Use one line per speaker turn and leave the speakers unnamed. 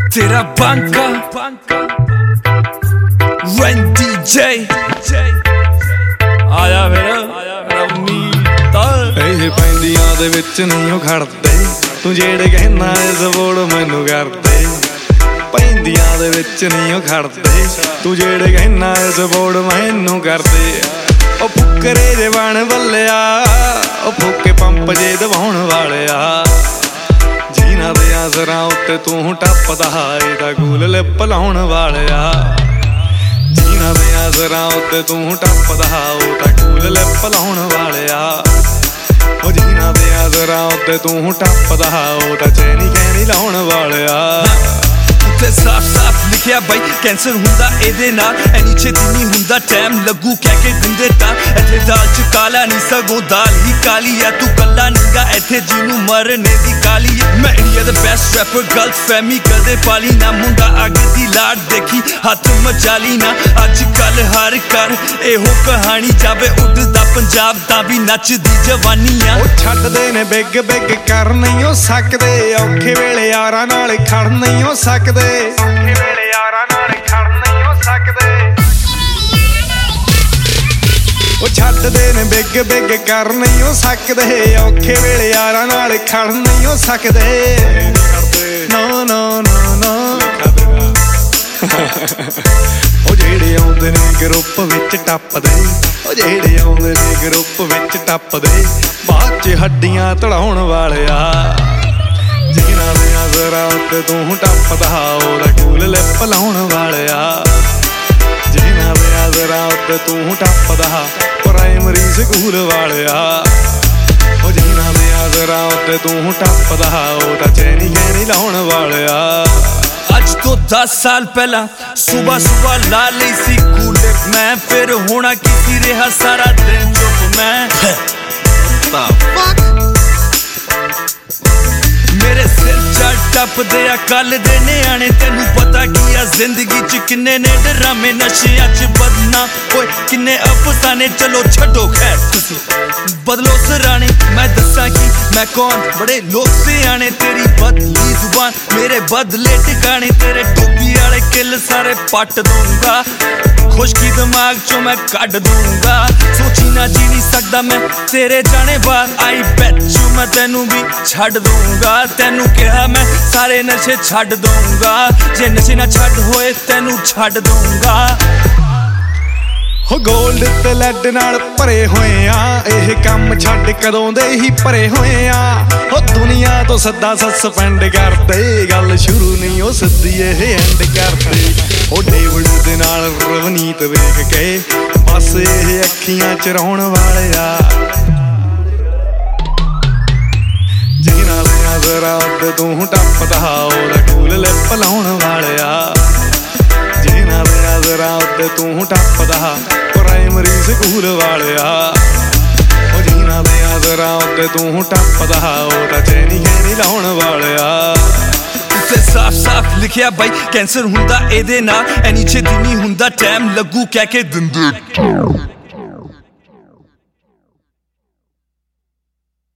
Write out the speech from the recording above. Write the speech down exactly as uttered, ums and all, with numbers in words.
तेरा Banka Ren D J आया मेरा
ਇਹ ਪੈਂਦੀਆਂ ਦੇ ਵਿੱਚ ਨਹੀਂ ਉਹ ਖੜਦੇ ਤੂੰ ਜਿਹੜੇ ਕਹਿਣਾ ਇਸ ਬੋੜ ਮੈਨੂੰ ਕਰਦੇ ਪੈਂਦੀਆਂ ਦੇ ਵਿੱਚ ਨਹੀਂ ਉਹ ਖੜਦੇ ਤੂੰ ਜਿਹੜੇ ਕਹਿਣਾ ਇਸ ਬੋੜ ਮੈਨੂੰ ਕਰਦੇ ਉਹ ਫੁੱਕਰੇ ਜੇ ਬਣ ਬੱਲਿਆ ਉਹ ਫੋਕੇ ਪੰਪ ਜੇ ਦਵਾਉਣ ਵਾਲਿਆ ਜੀਨਾ ਦੇ ਆਸਰਾਂ ਉੱਤੇ ਤੂੰ ਟੱਪਦਾ ਇਹਦਾ ਗੂਲ ਲਿਪ ਲਾਉਣ ਵਾਲਿਆ ਜੀਨਾ ਦੇ ਆਸਰਾਂ ਉੱਤੇ ਤੂੰ ਟੱਪਦਾ ਉਹ ਤਾਂ ਗੂਲ ਲਿਪ ਲਾਉਣ ਵਾਲਿਆ ਉਹ ਜੀਨਾ ਦੇ ਆਸਰਾਂ ਉੱਤੇ ਤੂੰ ਟੱਪਦਾ ਉਹ ਤਾਂ ਚੈਨੀ ਕਹਿਣੀ ਲਾਉਣ ਵਾਲਿਆ
ਤੇ ਸਾਫ ਸਾਫ ਲਿਖਿਆ ਬਾਈ ਕੈਂਸਰ ਹੁੰਦਾ ਇਹਦੇ ਨਾਲ ਐਨੀ ਛੇਤੀ ਨਹੀਂ ਹੁੰਦਾ ਟਾਈਮ ਲੱਗੂ ਕਹਿ ਕੇ ਦਿੰਦੇ ਤਾਂ ਇੱਥੇ ਦਾਲ ਚ ਕਾਲਾ ਨਹੀਂ ਸਗੋਂ ਦਾਲ ਹੀ ਕਾਲੀ ਆ ਤੂੰ ਕੱਲਾ ਨੀਗਾ ਇੱਥੇ ਜਿਹਨੂੰ ਮਰਨੇ ਦੀ ਕਾਲੀ ਮੈਂ ਇੰਡੀਆ ਦਾ ਬੈਸਟ ਰੈਪਰ ਗਲਤ ਫਹਿਮੀ ਕਦੇ ਪਾਲੀ ਨਾ ਮੁੰਡਾ ਅੱਗ ਦੀ ਲਾੜ ਦੇਖੀ ਹੱਥ ਮਚਾਲੀ ਨਾ ਅੱਜ ਕੱਲ ਹਰ ਘਰ ਇਹੋ ਕਹਾਣੀ ਜਾਵੇ ਉੱਡਦਾ ਪੰਜਾਬ ਤਾਂ ਵੀ ਨੱਚਦੀ ਜਵਾਨੀ ਆ
ਉਹ ਛੱਡਦੇ ਨੇ ਬਿੱਗ ਬਿੱਗ ਕਰ ਨਹੀਂ ਉਹ ਸਕਦੇ ਔਖੇ ਵੇਲੇ ਯਾਰਾਂ ਨਾਲ ਖੜ ਨਹੀਂ ਉਹ ਸਕਦੇ ਔਖੇ ਵੇਲੇ ਯਾਰਾਂ ਨਾਲ ਖੜ ਨਹੀਂ ਹੋ ਸਕਦੇ ਉਹ ਛੱਡਦੇ ਨੇ ਬਿੱਗ ਬਿੱਗ ਕਰ ਨਹੀਂ ਹੋ ਸਕਦੇ ਔਖੇ ਵੇਲੇ ਯਾਰਾਂ ਨਾਲ ਖੜ ਨਹੀਂ ਹੋ ਸਕਦੇ ਨਾ ਨਾ ਨਾ ਨਾ ਉਹ ਜਿਹੜੇ ਆਉਂਦੇ ਨੇ ਗਰੁੱਪ ਵਿੱਚ ਟੱਪਦੇ ਉਹ ਜਿਹੜੇ ਆਉਂਦੇ ਨੇ ਗਰੁੱਪ ਵਿੱਚ ਟੱਪਦੇ ਬਾਅਦ ਚ ਹੱਡੀਆਂ ਤੜਾਉਣ ਵਾਲਿਆ ਜੀਨਾ ਦੇ ਆਸਰਾਂ ਉੱਤੇ ਤੂੰ ਟੱਪਦਾ ਉਹਦਾ ਗੂਲ ਲਿਪ ਲਾਉਣ ਵਾਲਿਆ ਜੀਨਾ ਦੇ ਆਸਰਾਂ ਉੱਤੇ ਤੂੰ ਟੱਪਦਾ ਪ੍ਰਾਇਮਰੀ ਸਕੂਲ ਵਾਲਿਆ ਉਹ ਜੀਨਾ ਦੇ ਆਸਰਾਂ ਉੱਤੇ ਤੂੰ ਟੱਪਦਾ ਉਹਦਾ ਚੈਨੀ ਕਹਿਣੀ ਲਾਉਣ ਵਾਲਿਆ
ਅੱਜ ਤੋਂ ਦਸ ਸਾਲ ਪਹਿਲਾਂ ਸੁਬਾ ਸੁਬਾ ਲਾ ਲਈ ਸੀ ਕੂਲੇ ਮੈਂ ਫਿਰ ਹੋਣਾ ਕੀ ਰਿਹਾ ਸਾਰਾ ਦਿਨ ਚੁੱਪ ਮੈਂ ਮੇਰੇ ਸਿਰ ਚੜ ਟੱਪਦੇ ਆ ਕੱਲ ਦੇ ਨਿਆਣੇ ਤੈਨੂੰ ਪਤਾ ਕੀ ਆ ਜ਼ਿੰਦਗੀ ਚ ਕਿੰਨੇ ਨੇ ਡਰਾਮੇ ਨਸ਼ਿਆਂ ਚ ਬਦਨਾ ਓਏ ਕਿੰਨੇ ਅਫਸਾਨੇ ਚਲੋ ਛੱਡੋ ਖੈਰ ਤੁਸੀਂ ਬਦਲੋ ਸਰਾਣੇ ਮੈਂ ਦੱਸਾਂ ਕੀ ਮੈਂ ਕੌਣ ਬੜੇ ਲੋਕ ਸਿਆਣੇ ਤੇਰੀ ਬਦਲੀ ਜ਼ੁਬਾਨ ਮੇਰੇ ਬਦਲੇ ਟਿਕਾਣੇ ਤੇਰੇ ਟੋਪੀ ਵਾਲੇ ਕਿੱਲ ਸਾਰੇ ਪੱਟ ਦੂੰਗਾ ਖੁਸ਼ਕੀ ਦਿਮਾਗ ਚੋਂ ਮੈਂ ਕੱਢ ਦੂੰਗਾ ਸੋਚੀ ਨਾ ਜੀ ਨਹੀਂ ਸਕਦਾ ਮੈਂ ਤੇਰੇ ਜਾਣੇ ਬਾਅਦ ਆਈ ਬੈਟ ਯੂ ਮੈਂ ਤੈਨੂੰ ਵੀ ਛੱਡ ਦੂੰਗਾ ਤੈਨੂੰ ਕਿਹਾ ਮੈਂ ਸਾਰੇ ਨਸ਼ੇ ਛੱਡ ਦੂੰਗਾ ਜੇ ਨਸ਼ੇ ਨਾ ਛੱਡ ਹੋਏ ਤੈਨੂੰ ਛੱਡ ਦੂੰਗਾ
ਹੋ ਗੋਲਡ ਤੇ ਲੈਡ ਨਾਲ ਭਰੇ ਹੋਏ ਆ ਇਹ ਕੰਮ ਛੱਡ ਕਦੋਂ ਦੇ ਹੀ ਭਰੇ ਹੋਏ ਆ ਹੋ ਦੁਨੀਆ ਤੋਂ ਸੱਦਾ ਸਸਪੈਂਡ ਕਰਦੇ ਗੱਲ ਸ਼ੁਰੂ ਨਹੀਂ ਉਹ ਸਿੱਧੀ ਇਹ ਐਂਡ ਕਰਦੇ ਉਹ ਡੇਵਿਡ ਦੇ ਨਾਲ ਰਵਨੀਤ ਵੇਖ ਕੇ ਬਸ ਇਹ ਅੱਖੀਆਂ ਚਰਾਉਣ ਵਾਲਿਆ ਜੀਨਾ ਦੇ ਆਸਰਾਂ ਉੱਤੇ ਤੂੰ ਟੱਪਦਾ ਉਹਦਾ ਗੂਲ ਲਿਪ ਲਾਉਣ ਵਾਲਿਆ ਜੀਨਾ ਦੇ ਆਸਰਾਂ ਉੱਤੇ ਤੂੰ ਟੱਪਦਾ ਪ੍ਰਾਇਮਰੀ ਸਕੂਲ ਵਾਲਿਆ ਉਹ ਜੀਨਾ ਦੇ ਆਸਰਾਂ ਉੱਤੇ ਤੂੰ ਟੱਪਦਾ ਉਹਦਾ ਚੈਨੀ ਕਹਿਣੀ ਲਾਉਣ ਵਾਲਿਆ
ਤੇ ਸਾਫ ਸਾਫ ਲਿਖਿਆ ਬਾਈ ਕੈਂਸਰ ਹੁੰਦਾ ਇਹਦੇ ਨਾਲ ਐਨੀ ਛੇਤੀ ਨਹੀਂ ਹੁੰਦਾ ਟਾਈਮ ਲੱਗੂ ਕਹਿ ਕੇ ਦਿੰਦੇ